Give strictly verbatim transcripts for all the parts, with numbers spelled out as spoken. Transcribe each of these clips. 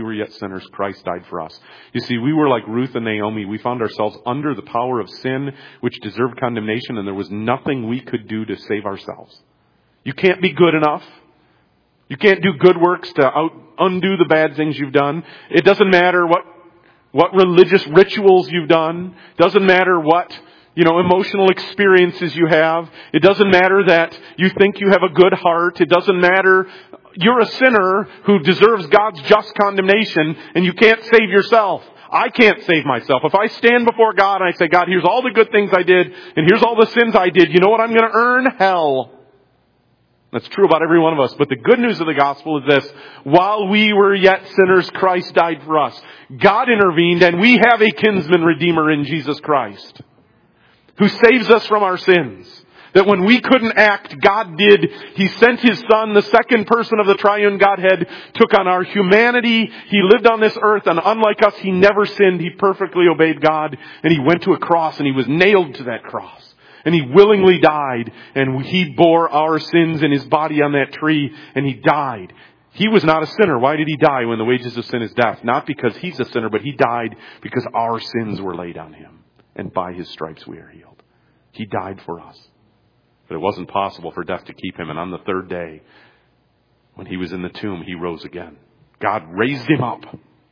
we were yet sinners, Christ died for us. You see, we were like Ruth and Naomi. We found ourselves under the power of sin, which deserved condemnation, and there was nothing we could do to save ourselves. You can't be good enough. You can't do good works to out, undo the bad things you've done. It doesn't matter what, what religious rituals you've done. It doesn't matter what, you know, emotional experiences you have. It doesn't matter that you think you have a good heart. It doesn't matter. You're a sinner who deserves God's just condemnation, and you can't save yourself. I can't save myself. If I stand before God and I say, God, here's all the good things I did, and here's all the sins I did, you know what I'm going to earn? Hell. That's true about every one of us. But the good news of the gospel is this. While we were yet sinners, Christ died for us. God intervened, and we have a kinsman redeemer in Jesus Christ, who saves us from our sins. That when we couldn't act, God did. He sent His Son, the second person of the triune Godhead, took on our humanity. He lived on this earth, and unlike us, He never sinned. He perfectly obeyed God, and He went to a cross, and He was nailed to that cross. And He willingly died, and He bore our sins in His body on that tree, and He died. He was not a sinner. Why did He die when the wages of sin is death? Not because He's a sinner, but He died because our sins were laid on Him. And by His stripes we are healed. He died for us. But it wasn't possible for death to keep Him. And on the third day, when He was in the tomb, He rose again. God raised Him up.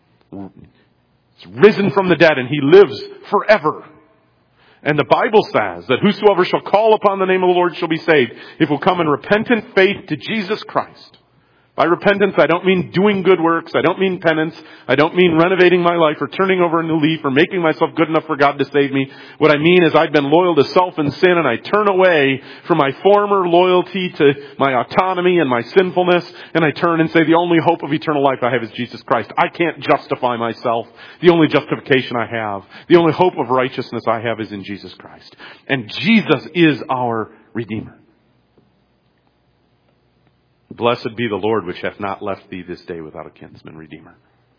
He's risen from the dead, and He lives forever. And the Bible says that whosoever shall call upon the name of the Lord shall be saved, if will come in repentant faith to Jesus Christ. By repentance, I don't mean doing good works. I don't mean penance. I don't mean renovating my life or turning over a new leaf or making myself good enough for God to save me. What I mean is I've been loyal to self and sin, and I turn away from my former loyalty to my autonomy and my sinfulness, and I turn and say the only hope of eternal life I have is Jesus Christ. I can't justify myself. The only justification I have, the only hope of righteousness I have is in Jesus Christ. And Jesus is our Redeemer. Blessed be the Lord, which hath not left thee this day without a kinsman redeemer.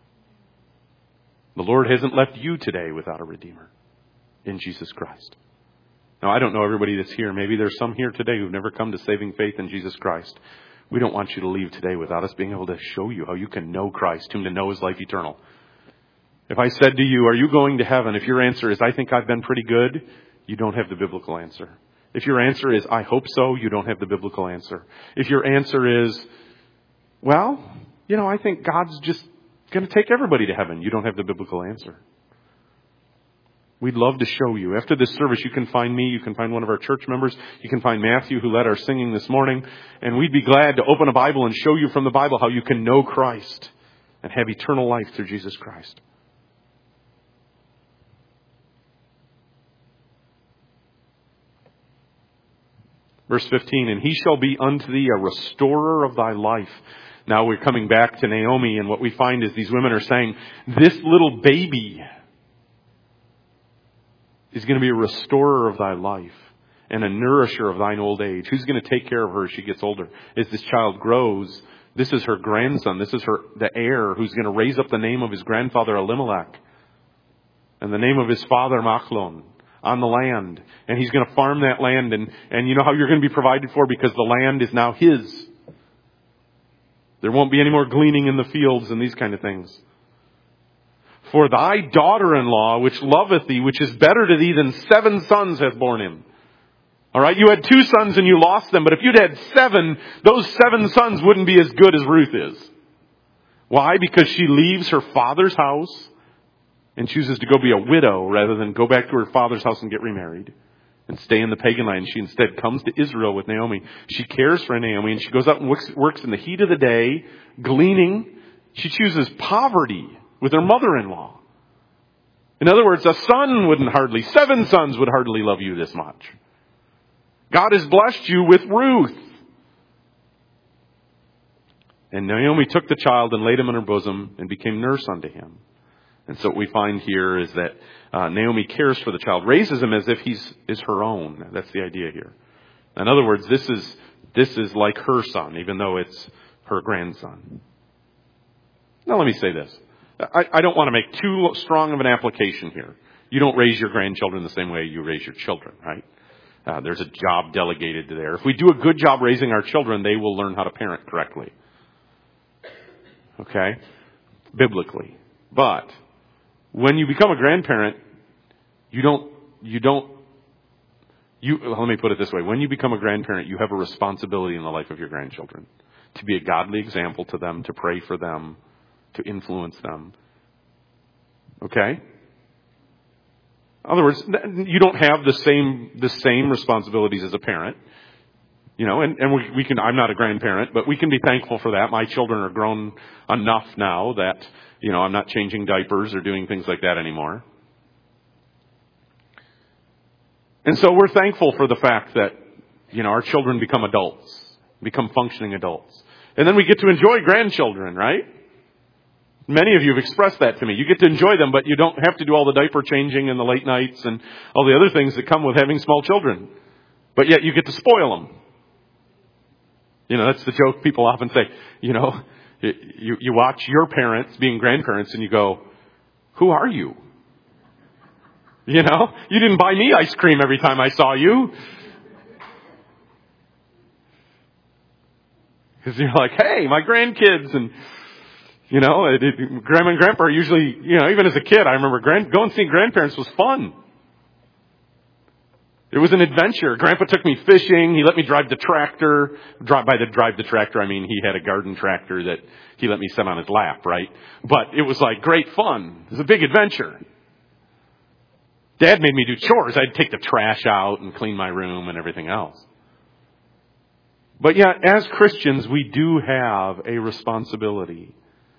The Lord hasn't left you today without a Redeemer in Jesus Christ. Now, I don't know everybody that's here. Maybe there's some here today who've never come to saving faith in Jesus Christ. We don't want you to leave today without us being able to show you how you can know Christ, whom to know is life eternal. If I said to you, are you going to heaven? If your answer is, I think I've been pretty good, you don't have the biblical answer. If your answer is, I hope so, you don't have the biblical answer. If your answer is, well, you know, I think God's just going to take everybody to heaven, you don't have the biblical answer. We'd love to show you. After this service, you can find me, you can find one of our church members, you can find Matthew, who led our singing this morning, and we'd be glad to open a Bible and show you from the Bible how you can know Christ and have eternal life through Jesus Christ. Verse fifteen, and he shall be unto thee a restorer of thy life. Now we're coming back to Naomi, and what we find is these women are saying, this little baby is going to be a restorer of thy life and a nourisher of thine old age. Who's going to take care of her as she gets older? As this child grows, this is her grandson. This is her, the heir who's going to raise up the name of his grandfather Elimelech and the name of his father Machlon on the land. And he's going to farm that land. And, and you know how you're going to be provided for? Because the land is now his. There won't be any more gleaning in the fields and these kind of things. For thy daughter-in-law, which loveth thee, which is better to thee than seven sons, hath borne him. All right, you had two sons and you lost them. But if you'd had seven, those seven sons wouldn't be as good as Ruth is. Why? Because she leaves her father's house and chooses to go be a widow rather than go back to her father's house and get remarried and stay in the pagan land. She instead comes to Israel with Naomi. She cares for Naomi, and she goes out and works, works in the heat of the day, gleaning. She chooses poverty with her mother-in-law. In other words, a son wouldn't hardly, seven sons would hardly love you this much. God has blessed you with Ruth. And Naomi took the child and laid him in her bosom and became nurse unto him. And so what we find here is that uh, Naomi cares for the child, raises him as if he's is her own. That's the idea here. In other words, this is this is like her son, even though it's her grandson. Now let me say this. I, I don't want to make too strong of an application here. You don't raise your grandchildren the same way you raise your children, right? Uh, there's a job delegated to there. If we do a good job raising our children, they will learn how to parent correctly. Okay? biblically. But when you become a grandparent, you don't, you don't, you, let me put it this way. When you become a grandparent, you have a responsibility in the life of your grandchildren to be a godly example to them, to pray for them, to influence them. Okay? In other words, you don't have the same, the same responsibilities as a parent. You know, and, and we, we can, I'm not a grandparent, but we can be thankful for that. My children are grown enough now that, you know, I'm not changing diapers or doing things like that anymore. And so we're thankful for the fact that, you know, our children become adults, become functioning adults. And then we get to enjoy grandchildren, right? Many of you have expressed that to me. You get to enjoy them, but you don't have to do all the diaper changing and the late nights and all the other things that come with having small children. But yet you get to spoil them. You know, that's the joke people often say. You know, you, you watch your parents being grandparents and you go, who are you? You know, you didn't buy me ice cream every time I saw you. Because you're like, hey, my grandkids. And, you know, it, it, Grandma and Grandpa are usually, you know, even as a kid, I remember grand, going seeing grandparents was fun. It was an adventure. Grandpa took me fishing. He let me drive the tractor. Drive, by the drive the tractor, I mean he had a garden tractor that he let me sit on his lap, right? But it was like great fun. It was a big adventure. Dad made me do chores. I'd take the trash out and clean my room and everything else. But yet, as Christians, we do have a responsibility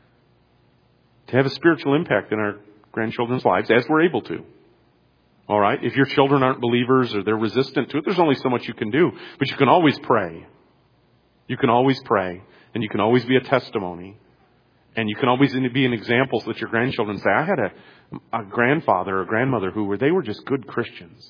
to have a spiritual impact in our grandchildren's lives as we're able to. All right? If your children aren't believers or they're resistant to it, there's only so much you can do. But you can always pray. You can always pray. And you can always be a testimony. And you can always be an example so that your grandchildren say, I had a, a grandfather or grandmother who were, they were just good Christians.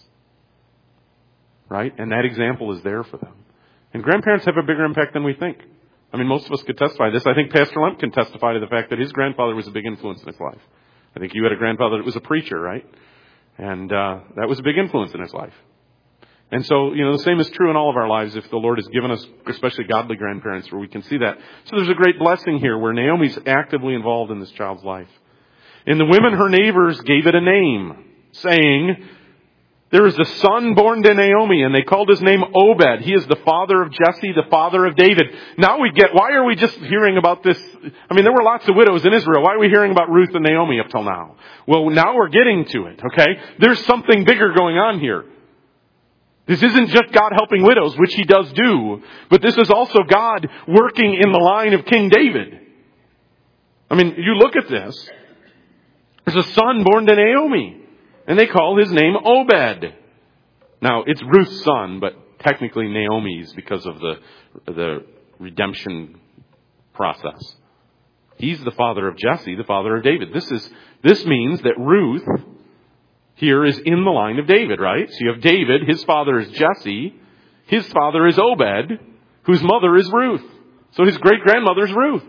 Right? And that example is there for them. And grandparents have a bigger impact than we think. I mean, most of us could testify to this. I think Pastor Lemp can testify to the fact that his grandfather was a big influence in his life. I think you had a grandfather that was a preacher, right? And uh, that was a big influence in his life. And so, you know, the same is true in all of our lives if the Lord has given us, especially godly grandparents, where we can see that. So there's a great blessing here where Naomi's actively involved in this child's life. And the women, her neighbors, gave it a name, saying, there is a son born to Naomi, and they called his name Obed. He is the father of Jesse, the father of David. Now we get, why are we just hearing about this? I mean, there were lots of widows in Israel. Why are we hearing about Ruth and Naomi up till now? Well, now we're getting to it, okay? There's something bigger going on here. This isn't just God helping widows, which he does do, but this is also God working in the line of King David. I mean, you look at this. There's a son born to Naomi. And they call his name Obed. Now, it's Ruth's son, but technically Naomi's because of the, the redemption process. He's the father of Jesse, the father of David. This is, this means that Ruth here is in the line of David, right? So you have David, his father is Jesse, his father is Obed, whose mother is Ruth. So his great-grandmother is Ruth,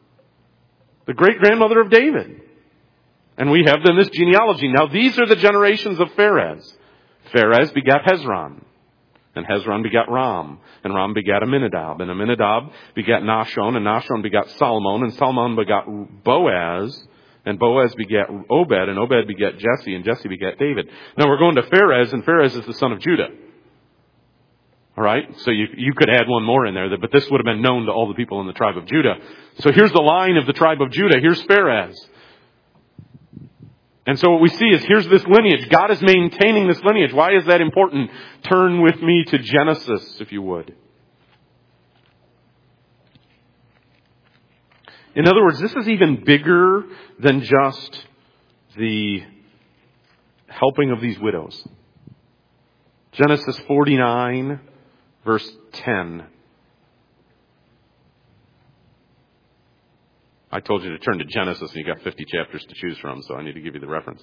the great-grandmother of David. And we have then this genealogy. Now these are the generations of Pharez. Pharez begat Hezron. And Hezron begat Ram. And Ram begat Aminadab. And Aminadab begat Nahshon. And Nahshon begat Salmon. And Salmon begat Boaz. And Boaz begat Obed. And Obed begat Jesse. And Jesse begat David. Now we're going to Pharez. And Pharez is the son of Judah. All right? So you, you could add one more in there. But this would have been known to all the people in the tribe of Judah. So here's the line of the tribe of Judah. Here's Pharez. And so what we see is here's this lineage. God is maintaining this lineage. Why is that important? Turn with me to Genesis, if you would. In other words, this is even bigger than just the helping of these widows. Genesis forty-nine, verse ten. I told you to turn to Genesis and you got fifty chapters to choose from, so I need to give you the reference.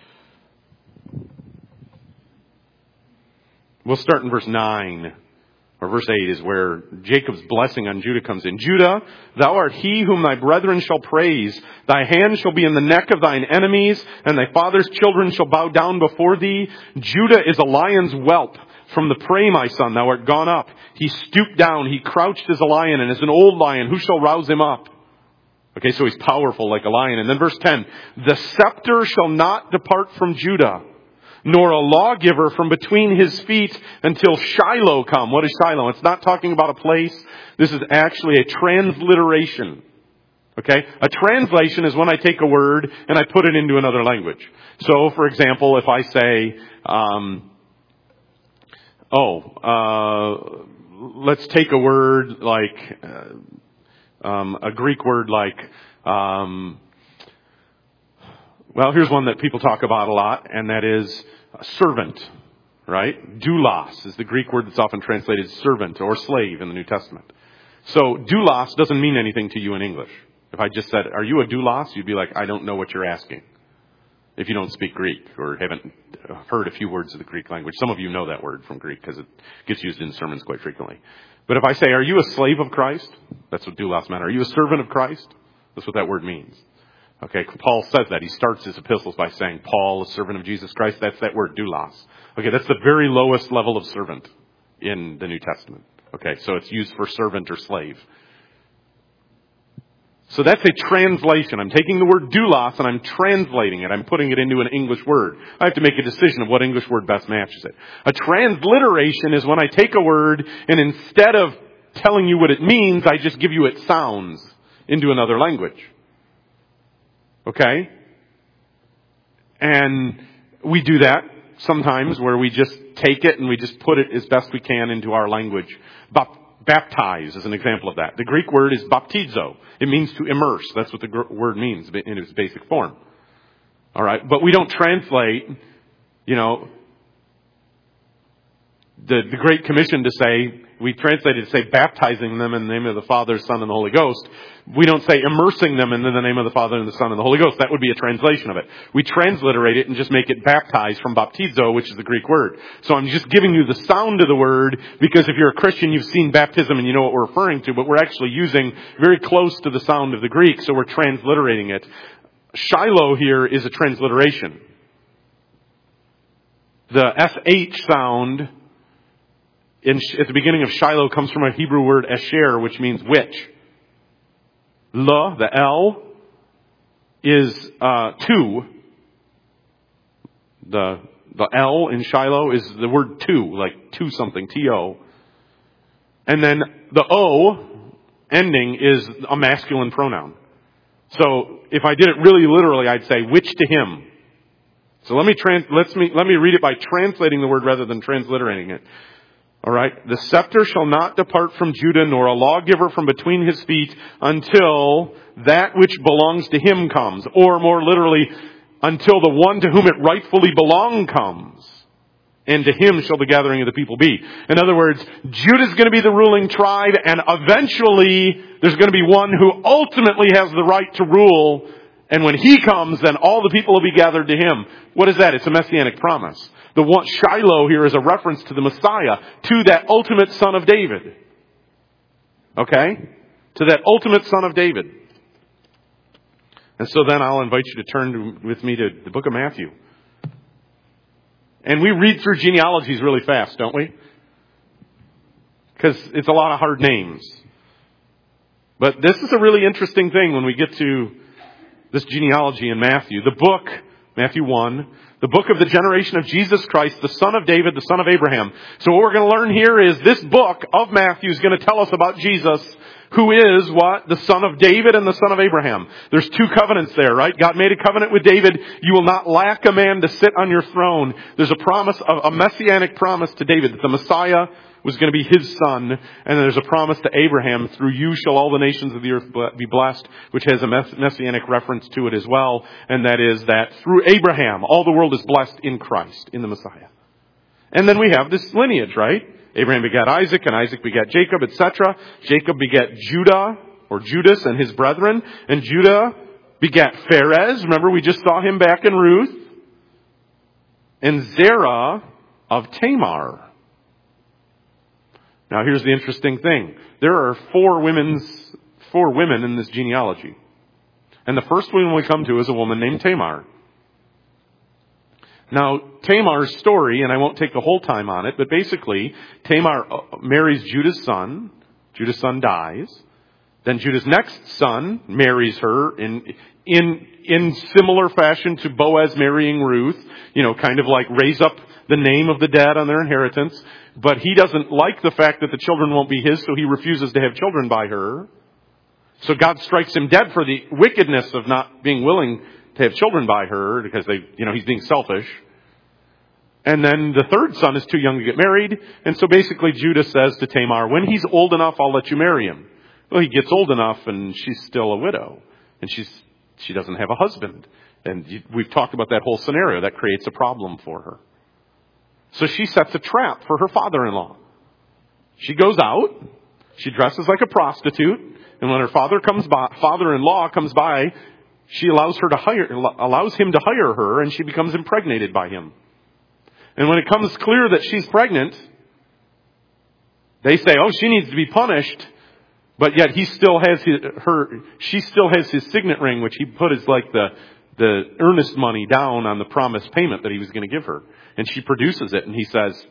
We'll start in verse nine, or verse eight is where Jacob's blessing on Judah comes in. Judah, thou art he whom thy brethren shall praise. Thy hand shall be in the neck of thine enemies, and thy father's children shall bow down before thee. Judah is a lion's whelp. From the prey, my son, thou art gone up. He stooped down, he crouched as a lion, and as an old lion, who shall rouse him up? Okay, so he's powerful like a lion. And then verse ten, the scepter shall not depart from Judah, nor a lawgiver from between his feet until Shiloh come. What is Shiloh? It's not talking about a place. This is actually a transliteration. Okay? A translation is when I take a word and I put it into another language. So, for example, if I say, um, oh, uh, let's take a word like, uh, um, a Greek word like, um, well, here's one that people talk about a lot, and that is servant, right? Doulos is the Greek word that's often translated servant or slave in the New Testament. So doulos doesn't mean anything to you in English. If I just said, are you a doulos? You'd be like, I don't know what you're asking. If you don't speak Greek or haven't heard a few words of the Greek language. Some of you know that word from Greek because it gets used in sermons quite frequently. But if I say, are you a slave of Christ? That's what doulos meant. Are you a servant of Christ? That's what that word means. Okay, Paul says that. He starts his epistles by saying, Paul, a servant of Jesus Christ. That's that word, doulos. Okay, that's the very lowest level of servant in the New Testament. Okay, so it's used for servant or slave. So that's a translation. I'm taking the word doulos and I'm translating it. I'm putting it into an English word. I have to make a decision of what English word best matches it. A transliteration is when I take a word and instead of telling you what it means, I just give you its sounds into another language. Okay? And we do that sometimes where we just take it and we just put it as best we can into our language. Baptize is an example of that. The Greek word is baptizo. It means to immerse. That's what the gr- word means in its basic form. All right? But we don't translate, you know, the, the Great Commission to say, we translate it to say baptizing them in the name of the Father, Son, and the Holy Ghost. We don't say immersing them in the name of the Father, and the Son, and the Holy Ghost. That would be a translation of it. We transliterate it and just make it baptize from baptizo, which is the Greek word. So I'm just giving you the sound of the word, because if you're a Christian, you've seen baptism and you know what we're referring to, but we're actually using very close to the sound of the Greek, so we're transliterating it. Shiloh here is a transliteration. The S H sound In, at the beginning of Shiloh comes from a Hebrew word esher, which means which. La, the L, is uh, two. The the L in Shiloh is the word two, like two something, T O. And then the O ending is a masculine pronoun. So if I did it really literally, I'd say which to him. So let me trans, let's me let me read it by translating the word rather than transliterating it. All right. The scepter shall not depart from Judah, nor a lawgiver from between his feet, until that which belongs to him comes. Or more literally, until the one to whom it rightfully belongs comes. And to him shall the gathering of the people be. In other words, Judah's going to be the ruling tribe, and eventually there's going to be one who ultimately has the right to rule. And when he comes, then all the people will be gathered to him. What is that? It's a messianic promise. The one, Shiloh here is a reference to the Messiah, to that ultimate son of David. Okay? To that ultimate son of David. And so then I'll invite you to turn to, with me to the book of Matthew. And we read through genealogies really fast, don't we? Because it's a lot of hard names. But this is a really interesting thing when we get to this genealogy in Matthew. The book, Matthew one, the book of the generation of Jesus Christ, the son of David, the son of Abraham. So what we're going to learn here is this book of Matthew is going to tell us about Jesus, who is what? The son of David and the son of Abraham. There's two covenants there, right? God made a covenant with David. You will not lack a man to sit on your throne. There's a promise, a messianic promise to David that the Messiah was going to be his son. And then there's a promise to Abraham, through you shall all the nations of the earth be blessed, which has a messianic reference to it as well. And that is that through Abraham, all the world is blessed in Christ, in the Messiah. And then we have this lineage, right? Abraham begat Isaac, and Isaac begat Jacob, et cetera. Jacob begat Judah, or Judas, and his brethren. And Judah begat Pharez. Remember, we just saw him back in Ruth. And Zerah of Tamar. Now, here's the interesting thing. There are four women's, four women in this genealogy. And the first one we come to is a woman named Tamar. Now, Tamar's story, and I won't take the whole time on it, but basically, Tamar marries Judah's son. Judah's son dies. Then Judah's next son marries her in, in, in similar fashion to Boaz marrying Ruth. You know, kind of like raise up the name of the dead on their inheritance. But he doesn't like the fact that the children won't be his, so he refuses to have children by her. So God strikes him dead for the wickedness of not being willing to have children by her, because they, you know, he's being selfish. And then the third son is too young to get married. And so basically Judah says to Tamar, when he's old enough, I'll let you marry him. Well, he gets old enough and she's still a widow. And she's, she doesn't have a husband. And we've talked about that whole scenario. That creates a problem for her. So she sets a trap for her father-in-law. She goes out. She dresses like a prostitute. And when her father comes by, father-in-law comes by, she allows her to hire, allows him to hire her, and she becomes impregnated by him. And when it comes clear that she's pregnant, they say, oh, she needs to be punished. But yet he still has his, her, she still has his signet ring, which he put as like the, the earnest money down on the promised payment that he was going to give her. And she produces it, and he says,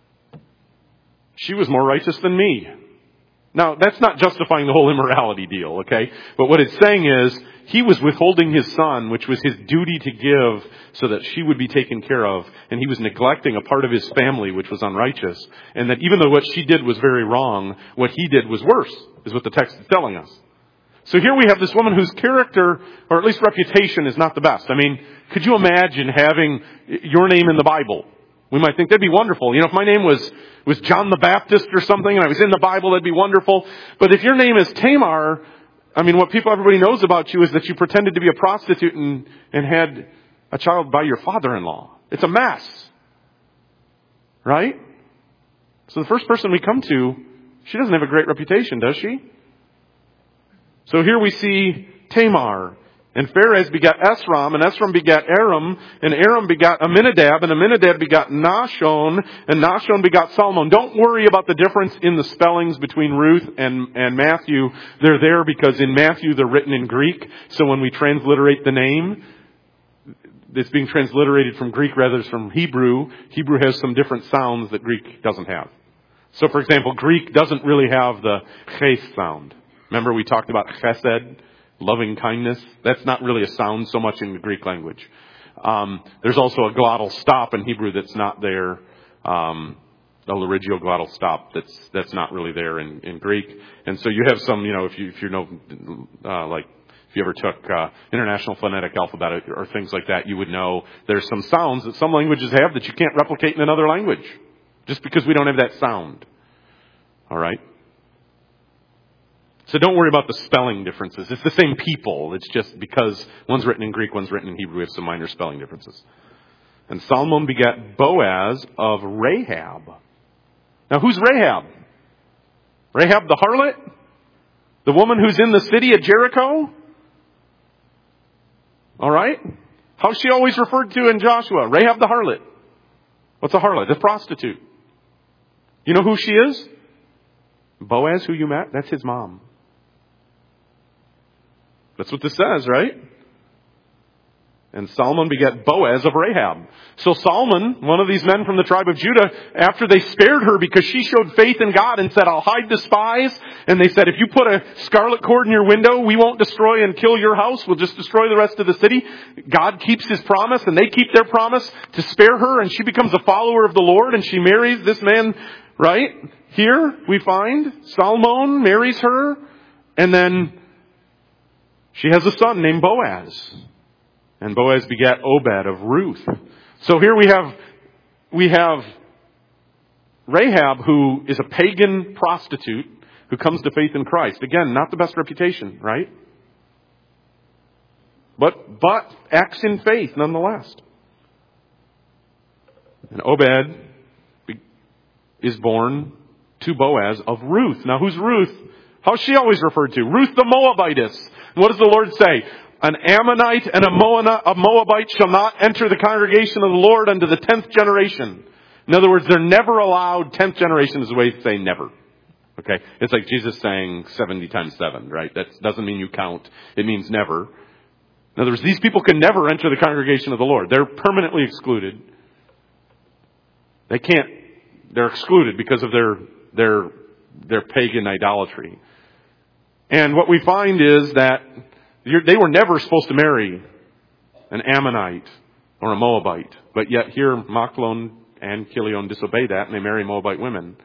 she was more righteous than me. Now, that's not justifying the whole immorality deal, okay? But what it's saying is, he was withholding his son, which was his duty to give so that she would be taken care of. And he was neglecting a part of his family, which was unrighteous. And that even though what she did was very wrong, what he did was worse, is what the text is telling us. So here we have this woman whose character, or at least reputation, is not the best. I mean, could you imagine having your name in the Bible? We might think that'd be wonderful. You know, if my name was, was John the Baptist or something and I was in the Bible, that'd be wonderful. But if your name is Tamar, I mean, what people, everybody knows about you is that you pretended to be a prostitute and, and had a child by your father-in-law. It's a mess. Right? So the first person we come to, she doesn't have a great reputation, does she? So here we see Tamar. And Pharez begat Esrom, and Esrom begat Aram, and Aram begat Aminadab, and Aminadab begat Nahshon, and Nahshon begat Salmon. Don't worry about the difference in the spellings between Ruth and, and Matthew. They're there because in Matthew they're written in Greek. So when we transliterate the name, it's being transliterated from Greek rather than from Hebrew. Hebrew has some different sounds that Greek doesn't have. So for example, Greek doesn't really have the ches sound. Remember we talked about chesed? Loving kindness. That's not really a sound so much in the Greek language. Um, there's also a glottal stop in Hebrew that's not there. Um, a laryngeal glottal stop that's that's not really there in, in Greek. And so you have some, you know, if you if you know, uh, like if you ever took uh, International Phonetic Alphabet or, or things like that, you would know there's some sounds that some languages have that you can't replicate in another language, just because we don't have that sound. All right. So don't worry about the spelling differences. It's the same people. It's just because one's written in Greek, one's written in Hebrew. We have some minor spelling differences. And Salmon begat Boaz of Rahab. Now who's Rahab? Rahab the harlot? The woman who's in the city of Jericho? All right. How's she always referred to in Joshua? Rahab the harlot. What's a harlot? A prostitute. You know who she is? Boaz, who you met? That's his mom. That's what this says, right? And Salmon begat Boaz of Rahab. So Salmon, one of these men from the tribe of Judah, after they spared her because she showed faith in God and said, I'll hide the spies. And they said, if you put a scarlet cord in your window, we won't destroy and kill your house. We'll just destroy the rest of the city. God keeps his promise and they keep their promise to spare her. And she becomes a follower of the Lord and she marries this man, right? Here we find Salmon marries her and then she has a son named Boaz. And Boaz begat Obed of Ruth. So here we have, we have Rahab, who is a pagan prostitute who comes to faith in Christ. Again, not the best reputation, right? But, but acts in faith nonetheless. And Obed is born to Boaz of Ruth. Now who's Ruth? How's she always referred to? Ruth the Moabitess. What does the Lord say? An Ammonite and a Moabite shall not enter the congregation of the Lord unto the tenth generation. In other words, they're never allowed. Tenth generation is the way to say never. Okay? It's like Jesus saying seventy times seven, right? That doesn't mean you count. It means never. In other words, these people can never enter the congregation of the Lord. They're permanently excluded. They can't. They're excluded because of their, their, their pagan idolatry. And what we find is that they were never supposed to marry an Ammonite or a Moabite. But yet here Machlon and Chilion disobey that and they marry Moabite women.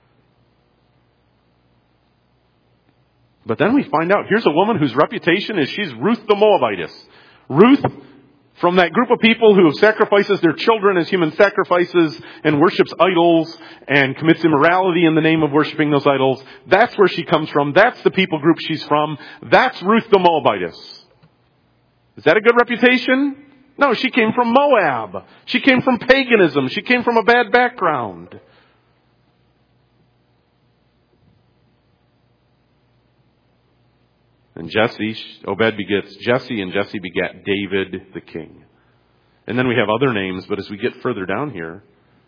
But then we find out, here's a woman whose reputation is she's Ruth the Moabitess. Ruth, from that group of people who sacrifices their children as human sacrifices and worships idols and commits immorality in the name of worshiping those idols. That's where she comes from. That's the people group she's from. That's Ruth the Moabitess. Is that a good reputation? No, she came from Moab. She came from paganism. She came from a bad background. And Jesse, Obed begets Jesse, and Jesse begat David the king. And then we have other names, but as we get further down here,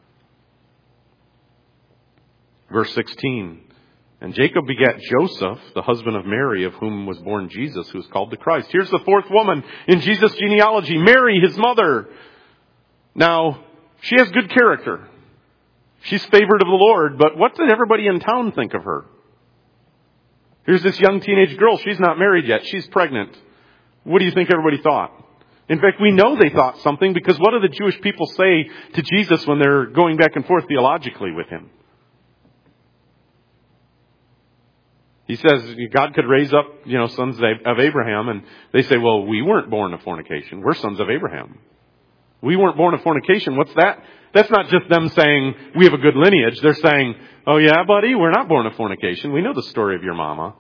verse sixteen, and Jacob begat Joseph, the husband of Mary, of whom was born Jesus, who is called the Christ. Here's the fourth woman in Jesus' genealogy, Mary, his mother. Now, she has good character. She's favored of the Lord, but what did everybody in town think of her? Here's this young teenage girl. She's not married yet. She's pregnant. What do you think everybody thought? In fact, we know they thought something, because what do the Jewish people say to Jesus when they're going back and forth theologically with him? He says God could raise up, you know, sons of Abraham, and they say, well, we weren't born of fornication. We're sons of Abraham. We weren't born of fornication. What's that? That's not just them saying we have a good lineage. They're saying, oh yeah, buddy, we're not born of fornication. We know the story of your mama.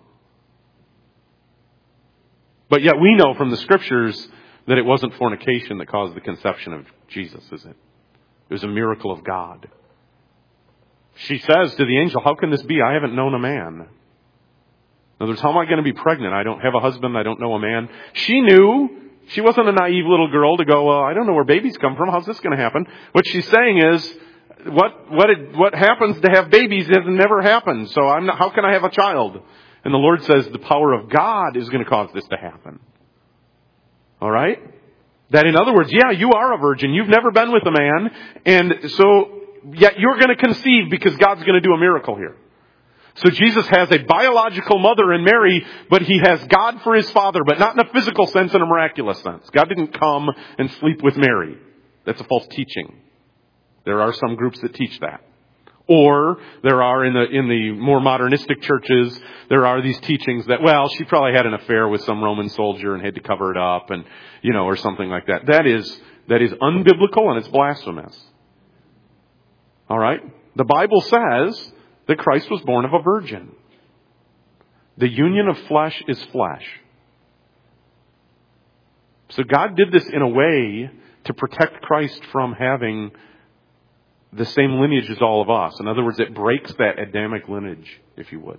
But yet we know from the scriptures that it wasn't fornication that caused the conception of Jesus, is it? It was a miracle of God. She says to the angel, how can this be? I haven't known a man. In other words, how am I going to be pregnant? I don't have a husband. I don't know a man. She knew. She wasn't a naive little girl to go, well, I don't know where babies come from. How's this going to happen? What she's saying is, what what it, what happens to have babies has never happened. So I'm not, how can I have a child? And the Lord says the power of God is going to cause this to happen. All right? That in other words, yeah, you are a virgin. You've never been with a man. And so, yet you're going to conceive because God's going to do a miracle here. So Jesus has a biological mother in Mary, but he has God for his father, but not in a physical sense, in a miraculous sense. God didn't come and sleep with Mary. That's a false teaching. There are some groups that teach that. Or there are in the in the more modernistic churches, there are these teachings that, well, she probably had an affair with some Roman soldier and had to cover it up, and you know, or something like that. That is that is unbiblical and it's blasphemous. All right? The Bible says that Christ was born of a virgin. The union of flesh is flesh. So God did this in a way to protect Christ from having the same lineage as all of us. In other words, it breaks that Adamic lineage, if you would.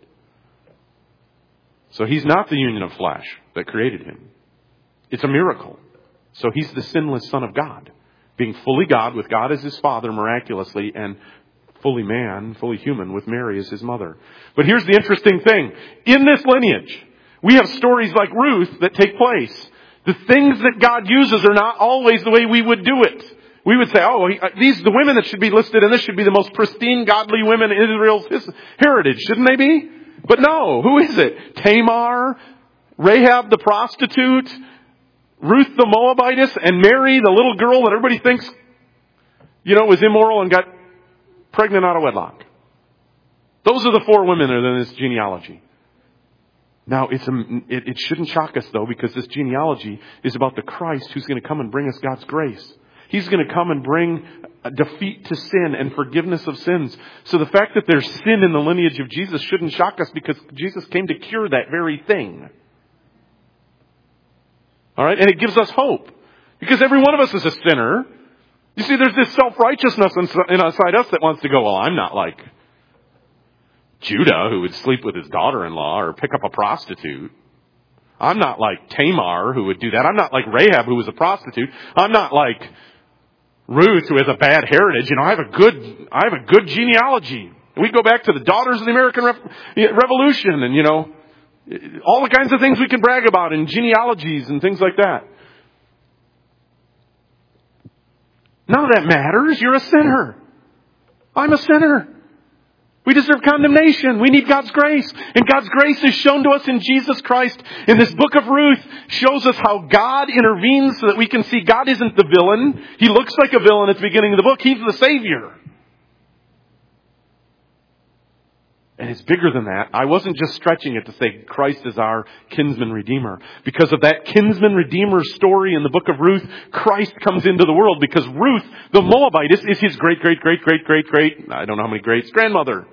So he's not the union of flesh that created him. It's a miracle. So he's the sinless Son of God, being fully God with God as his Father miraculously, and fully man, fully human with Mary as his mother. But here's the interesting thing. In this lineage, we have stories like Ruth that take place. The things that God uses are not always the way we would do it. We would say, oh, these the women that should be listed in this should be the most pristine, godly women in Israel's heritage. Shouldn't they be? But no, who is it? Tamar, Rahab the prostitute, Ruth the Moabitess, and Mary, the little girl that everybody thinks, you know, was immoral and got pregnant out of wedlock. Those are the four women that are in this genealogy. Now, it's a, it, it shouldn't shock us, though, because this genealogy is about the Christ who's going to come and bring us God's grace. He's going to come and bring a defeat to sin and forgiveness of sins. So the fact that there's sin in the lineage of Jesus shouldn't shock us, because Jesus came to cure that very thing. All right? And it gives us hope, because every one of us is a sinner. You see, there's this self-righteousness inside us that wants to go, well, I'm not like Judah, who would sleep with his daughter-in-law or pick up a prostitute. I'm not like Tamar, who would do that. I'm not like Rahab, who was a prostitute. I'm not like Ruth, who has a bad heritage. You know, I have a good, I have a good genealogy. We go back to the daughters of the American Revolution, and you know, all the kinds of things we can brag about in genealogies and things like that. None of that matters. You're a sinner. I'm a sinner. We deserve condemnation. We need God's grace. And God's grace is shown to us in Jesus Christ. And this book of Ruth shows us how God intervenes so that we can see God isn't the villain. He looks like a villain at the beginning of the book. He's the Savior. And it's bigger than that. I wasn't just stretching it to say Christ is our kinsman redeemer. Because of that kinsman redeemer story in the book of Ruth, Christ comes into the world because Ruth, the Moabitess, is his great, great, great, great, great, great, I don't know how many greats, grandmother.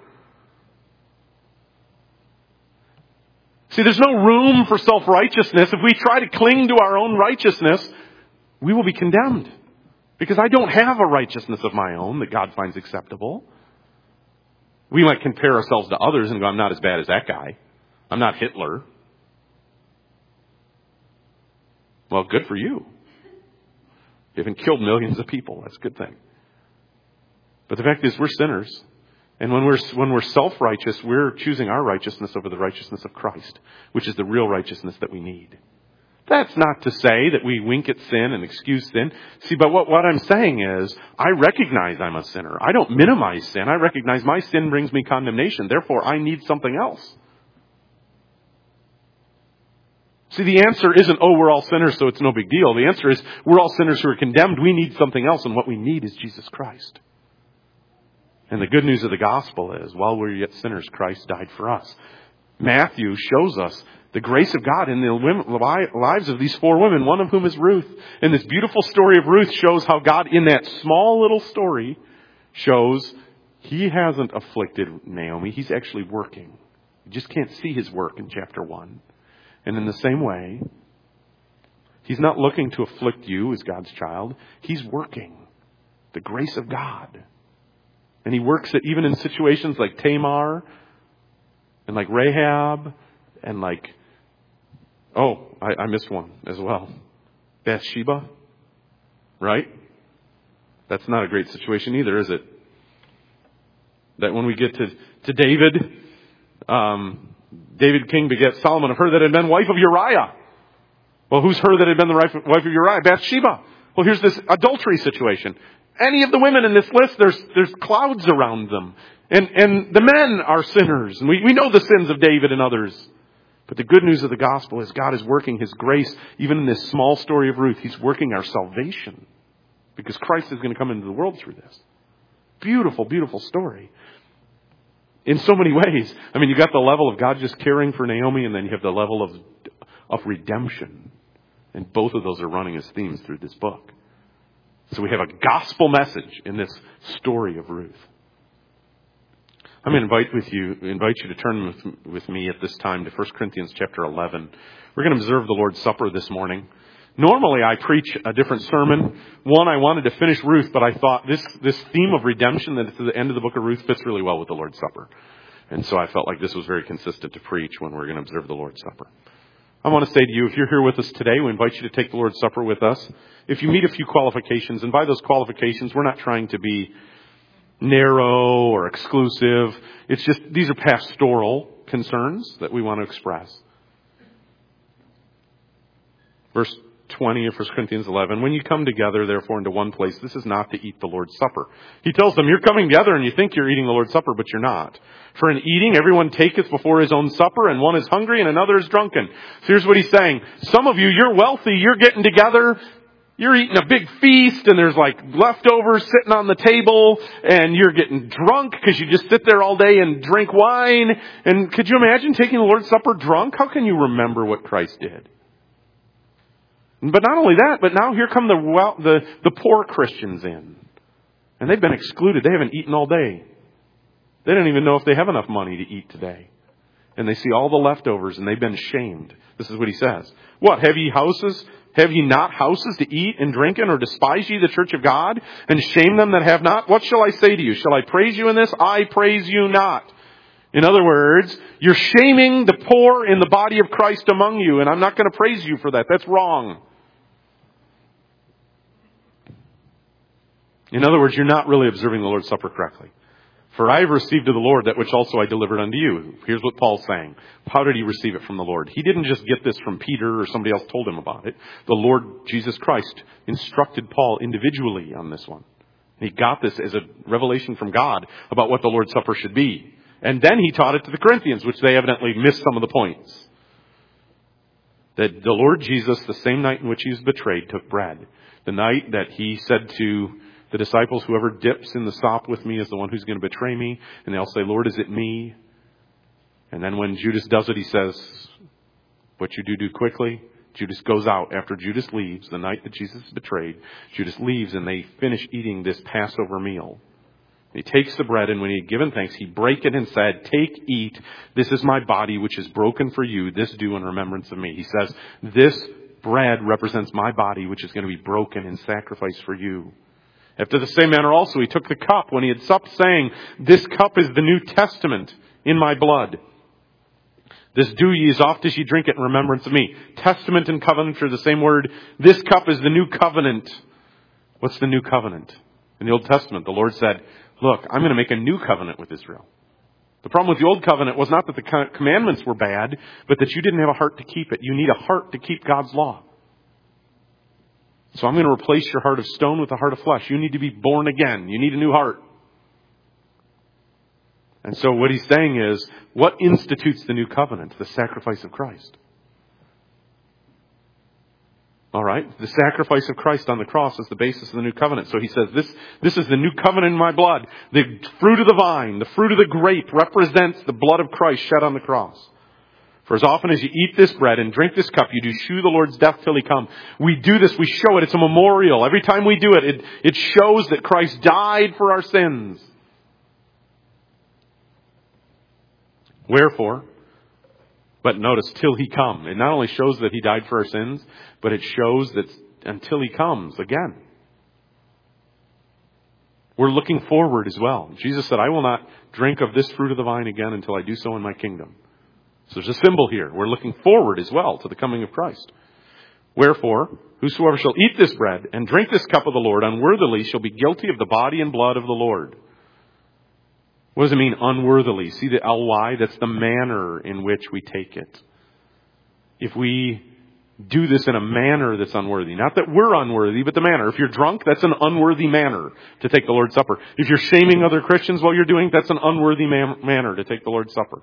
See, there's no room for self-righteousness. If we try to cling to our own righteousness, we will be condemned. Because I don't have a righteousness of my own that God finds acceptable. We might compare ourselves to others and go, I'm not as bad as that guy. I'm not Hitler. Well, good for you. You haven't killed millions of people. That's a good thing. But the fact is, we're sinners. And when we're, when we're self-righteous, we're choosing our righteousness over the righteousness of Christ, which is the real righteousness that we need. That's not to say that we wink at sin and excuse sin. See, but what, what I'm saying is, I recognize I'm a sinner. I don't minimize sin. I recognize my sin brings me condemnation. Therefore, I need something else. See, the answer isn't, oh, we're all sinners, so it's no big deal. The answer is, we're all sinners who are condemned. We need something else, and what we need is Jesus Christ. And the good news of the gospel is, while we're yet sinners, Christ died for us. Matthew shows us the grace of God in the lives of these four women, one of whom is Ruth. And this beautiful story of Ruth shows how God, in that small little story, shows He hasn't afflicted Naomi. He's actually working. You just can't see His work in chapter one. And in the same way, He's not looking to afflict you as God's child. He's working. The grace of God. And He works it even in situations like Tamar and like Rahab and like, oh, I, I missed one as well. Bathsheba, right? That's not a great situation either, is it? That when we get to, to David, um, David king begets Solomon of her that had been wife of Uriah. Well, who's her that had been the wife of Uriah? Bathsheba. Well, here's this adultery situation. Any of the women in this list, there's there's clouds around them. And and the men are sinners. And we, we know the sins of David and others. But the good news of the gospel is God is working His grace, even in this small story of Ruth. He's working our salvation. Because Christ is going to come into the world through this. Beautiful, beautiful story. In so many ways. I mean, you got the level of God just caring for Naomi, and then you have the level of of redemption. And both of those are running as themes through this book. So we have a gospel message in this story of Ruth. I'm going to invite with you, invite you to turn with, with me at this time to First Corinthians chapter eleven. We're going to observe the Lord's Supper this morning. Normally I preach a different sermon. One, I wanted to finish Ruth, but I thought this, this theme of redemption that is at the end of the book of Ruth fits really well with the Lord's Supper. And so I felt like this was very consistent to preach when we're going to observe the Lord's Supper. I want to say to you, if you're here with us today, we invite you to take the Lord's Supper with us. If you meet a few qualifications, and by those qualifications, we're not trying to be narrow or exclusive. It's just, these are pastoral concerns that we want to express. Verse twenty of First Corinthians eleven, when you come together, therefore, into one place, this is not to eat the Lord's Supper. He tells them, you're coming together and you think you're eating the Lord's Supper, but you're not. For in eating, everyone taketh before his own supper, and one is hungry and another is drunken. So here's what he's saying. Some of you, you're wealthy, you're getting together, you're eating a big feast, and there's like leftovers sitting on the table, and you're getting drunk because you just sit there all day and drink wine. And could you imagine taking the Lord's Supper drunk? How can you remember what Christ did? But not only that, but now here come the well, the, the poor Christians in. And they've been excluded. They haven't eaten all day. They don't even know if they have enough money to eat today. And they see all the leftovers and they've been shamed. This is what he says. What, have ye houses? Have ye not houses to eat and drink in, or despise ye the church of God, and shame them that have not? What shall I say to you? Shall I praise you in this? I praise you not. In other words, you're shaming the poor in the body of Christ among you, and I'm not going to praise you for that. That's wrong. In other words, you're not really observing the Lord's Supper correctly. For I have received of the Lord that which also I delivered unto you. Here's what Paul's saying. How did he receive it from the Lord? He didn't just get this from Peter or somebody else told him about it. The Lord Jesus Christ instructed Paul individually on this one. He got this as a revelation from God about what the Lord's Supper should be. And then he taught it to the Corinthians, which they evidently missed some of the points. That the Lord Jesus, the same night in which he was betrayed, took bread. The night that he said to the disciples, whoever dips in the sop with me is the one who's going to betray me. And they'll say, Lord, is it me? And then when Judas does it, he says, what you do, do quickly. Judas goes out after Judas leaves, the night that Jesus is betrayed. Judas leaves and they finish eating this Passover meal. He takes the bread, and when he had given thanks, he brake it and said, take, eat, this is my body which is broken for you, this do in remembrance of me. He says, this bread represents my body which is going to be broken in sacrifice for you. After the same manner also he took the cup when he had supped, saying, this cup is the New Testament in my blood. This do ye as oft as ye drink it in remembrance of me. Testament and covenant are the same word. This cup is the new covenant. What's the new covenant? In the Old Testament, the Lord said, look, I'm going to make a new covenant with Israel. The problem with the old covenant was not that the commandments were bad, but that you didn't have a heart to keep it. You need a heart to keep God's law. So I'm going to replace your heart of stone with a heart of flesh. You need to be born again. You need a new heart. And so what he's saying is, what institutes the new covenant? The sacrifice of Christ. All right? The sacrifice of Christ on the cross is the basis of the new covenant. So he says, this, this is the new covenant in my blood. The fruit of the vine, the fruit of the grape represents the blood of Christ shed on the cross. For as often as you eat this bread and drink this cup, you do shew the Lord's death till he come. We do this, we show it. It's a memorial. Every time we do it, it, it shows that Christ died for our sins. Wherefore, but notice, till he come. It not only shows that he died for our sins, but it shows that until he comes again. We're looking forward as well. Jesus said, I will not drink of this fruit of the vine again until I do so in my kingdom. So there's a symbol here. We're looking forward as well to the coming of Christ. Wherefore, whosoever shall eat this bread and drink this cup of the Lord unworthily shall be guilty of the body and blood of the Lord. What does it mean, unworthily? See the L Y? That's the manner in which we take it. If we do this in a manner that's unworthy, not that we're unworthy, but the manner. If you're drunk, that's an unworthy manner to take the Lord's Supper. If you're shaming other Christians while you're doing it, that's an unworthy man- manner to take the Lord's Supper.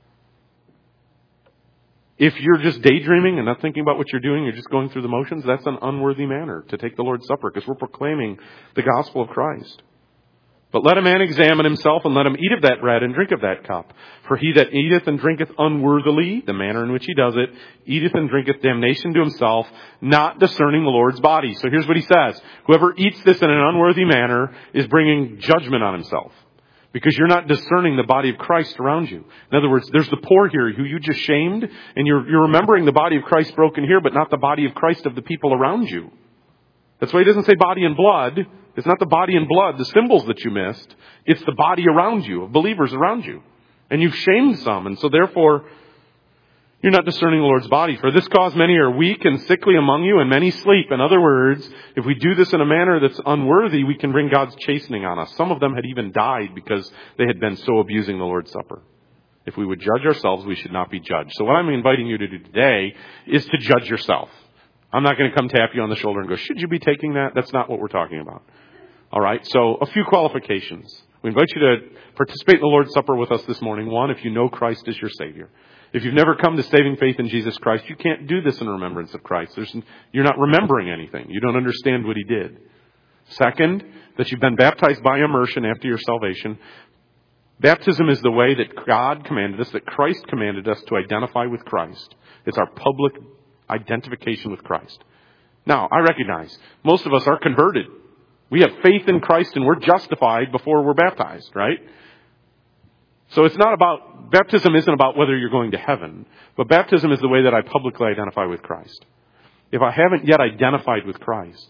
If you're just daydreaming and not thinking about what you're doing, you're just going through the motions, that's an unworthy manner to take the Lord's Supper, because we're proclaiming the gospel of Christ. But let a man examine himself, and let him eat of that bread and drink of that cup. For he that eateth and drinketh unworthily, the manner in which he does it, eateth and drinketh damnation to himself, not discerning the Lord's body. So here's what he says. Whoever eats this in an unworthy manner is bringing judgment on himself, because you're not discerning the body of Christ around you. In other words, there's the poor here who you just shamed, and you're, you're remembering the body of Christ broken here, but not the body of Christ of the people around you. That's why he doesn't say body and blood. It's not the body and blood, the symbols that you missed. It's the body around you, of believers around you. And you've shamed some, and so therefore, you're not discerning the Lord's body. For this cause many are weak and sickly among you, and many sleep. In other words, if we do this in a manner that's unworthy, we can bring God's chastening on us. Some of them had even died because they had been so abusing the Lord's Supper. If we would judge ourselves, we should not be judged. So what I'm inviting you to do today is to judge yourself. I'm not going to come tap you on the shoulder and go, should you be taking that? That's not what we're talking about. All right, so a few qualifications. We invite you to participate in the Lord's Supper with us this morning. One, if you know Christ as your Savior. If you've never come to saving faith in Jesus Christ, you can't do this in remembrance of Christ. There's, you're not remembering anything. You don't understand what He did. Second, that you've been baptized by immersion after your salvation. Baptism is the way that God commanded us, that Christ commanded us to identify with Christ. It's our public identification with Christ. Now, I recognize most of us are converted. We have faith in Christ and we're justified before we're baptized, right? So it's not about, baptism isn't about whether you're going to heaven, but baptism is the way that I publicly identify with Christ. If I haven't yet identified with Christ,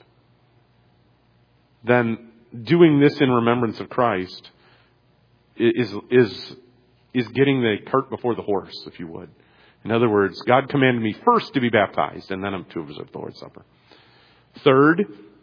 then doing this in remembrance of Christ is, is, is getting the cart before the horse, if you would. In other words, God commanded me first to be baptized, and then I'm to observe the Lord's Supper. Third,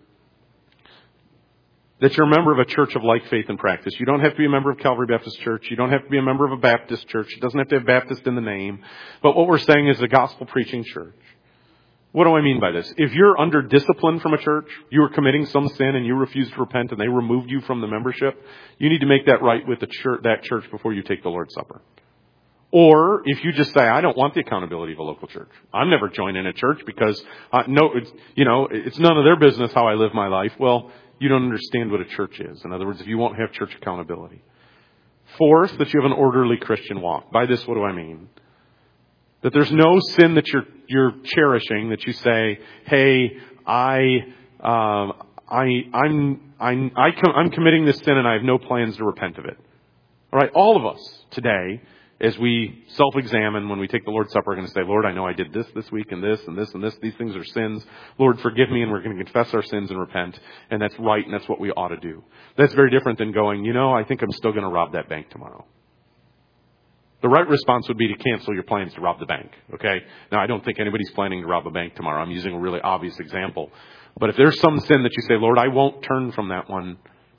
that you're a member of a church of like faith and practice. You don't have to be a member of Calvary Baptist Church. You don't have to be a member of a Baptist church. It doesn't have to have Baptist in the name. But what we're saying is a gospel preaching church. What do I mean by this? If you're under discipline from a church, you were committing some sin and you refused to repent and they removed you from the membership, you need to make that right with the church, that church before you take the Lord's Supper. Or if you just say, I don't want the accountability of a local church. I'm never joining a church because, uh, no, it's, you know, it's none of their business how I live my life. Well, you don't understand what a church is. In other words, if you won't have church accountability. Fourth, that you have an orderly Christian walk. By this, what do I mean? That there's no sin that you're you're cherishing that you say, hey, I um, I I'm I'm I com- I'm committing this sin and I have no plans to repent of it. All right, all of us today, as we self-examine when we take the Lord's Supper, are going to say, Lord, I know I did this this week and this and this and this. These things are sins. Lord, forgive me, and we're going to confess our sins and repent. And that's right, and that's what we ought to do. That's very different than going, you know, I think I'm still going to rob that bank tomorrow. The right response would be to cancel your plans to rob the bank, okay? Now, I don't think anybody's planning to rob a bank tomorrow. I'm using a really obvious example. But if there's some sin that you say, Lord, I won't turn from that one,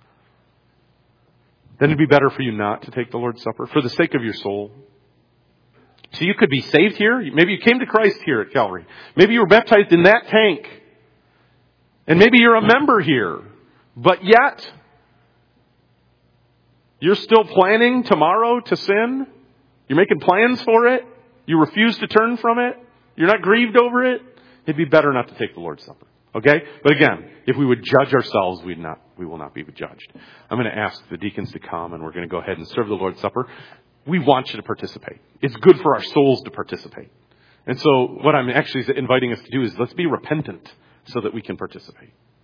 then it'd be better for you not to take the Lord's Supper for the sake of your soul. So you could be saved here. Maybe you came to Christ here at Calvary. Maybe you were baptized in that tank. And maybe you're a member here. But yet, you're still planning tomorrow to sin. You're making plans for it. You refuse to turn from it. You're not grieved over it. It'd be better not to take the Lord's Supper. Okay? But again, if we would judge ourselves, we'd not, we will not be judged. I'm going to ask the deacons to come and we're going to go ahead and serve the Lord's Supper. We want you to participate. It's good for our souls to participate. And so what I'm actually inviting us to do is let's be repentant so that we can participate.